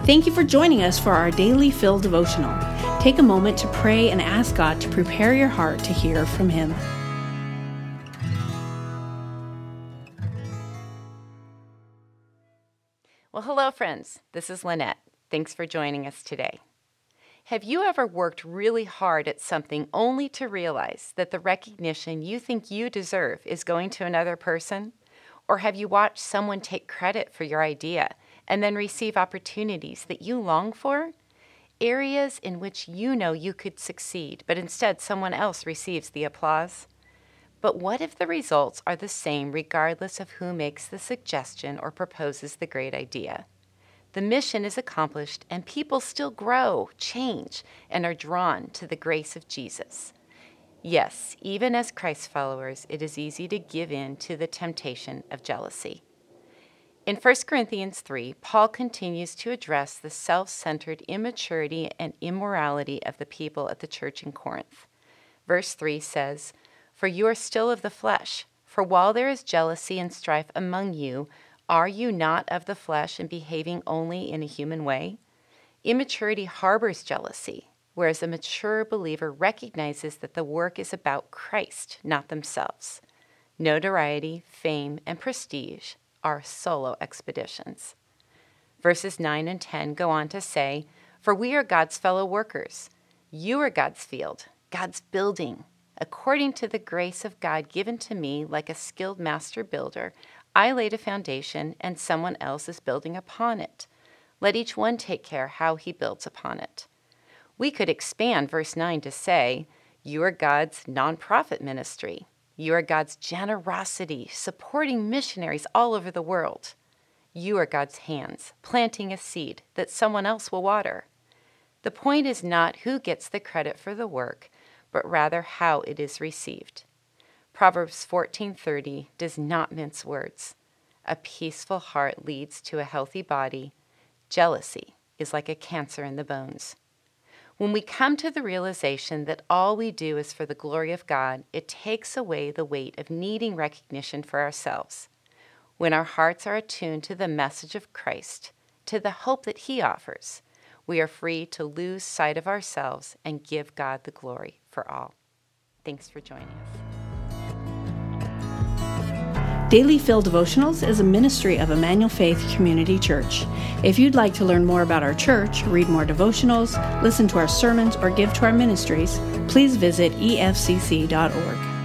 Thank you for joining us for our Daily Fill devotional. Take a moment to pray and ask God to prepare your heart to hear from Him. Well, hello, friends. This is Lynette. Thanks for joining us today. Have you ever worked really hard at something only to realize that the recognition you think you deserve is going to another person? Or have you watched someone take credit for your idea and then receive opportunities that you long for? Areas in which you know you could succeed, but instead someone else receives the applause? But what if the results are the same regardless of who makes the suggestion or proposes the great idea? The mission is accomplished and people still grow, change, and are drawn to the grace of Jesus. Yes, even as Christ followers, it is easy to give in to the temptation of jealousy. In 1 Corinthians 3, Paul continues to address the self-centered immaturity and immorality of the people at the church in Corinth. Verse 3 says, "For you are still of the flesh, for while there is jealousy and strife among you, are you not of the flesh and behaving only in a human way? Immaturity harbors jealousy, whereas a mature believer recognizes that the work is about Christ, not themselves. Notoriety, fame, and prestige are solo expeditions." Verses 9 and 10 go on to say, "For we are God's fellow workers. You are God's field, God's building. According to the grace of God given to me, like a skilled master builder, I laid a foundation and someone else is building upon it. Let each one take care how he builds upon it." We could expand verse 9 to say, "You are God's nonprofit ministry. You are God's generosity, supporting missionaries all over the world. You are God's hands, planting a seed that someone else will water." The point is not who gets the credit for the work, but rather how it is received. Proverbs 14:30 does not mince words. A peaceful heart leads to a healthy body. Jealousy is like a cancer in the bones. When we come to the realization that all we do is for the glory of God, it takes away the weight of needing recognition for ourselves. When our hearts are attuned to the message of Christ, to the hope that He offers, we are free to lose sight of ourselves and give God the glory for all. Thanks for joining us. Daily Fill Devotionals is a ministry of Emmanuel Faith Community Church. If you'd like to learn more about our church, read more devotionals, listen to our sermons, or give to our ministries, please visit efcc.org.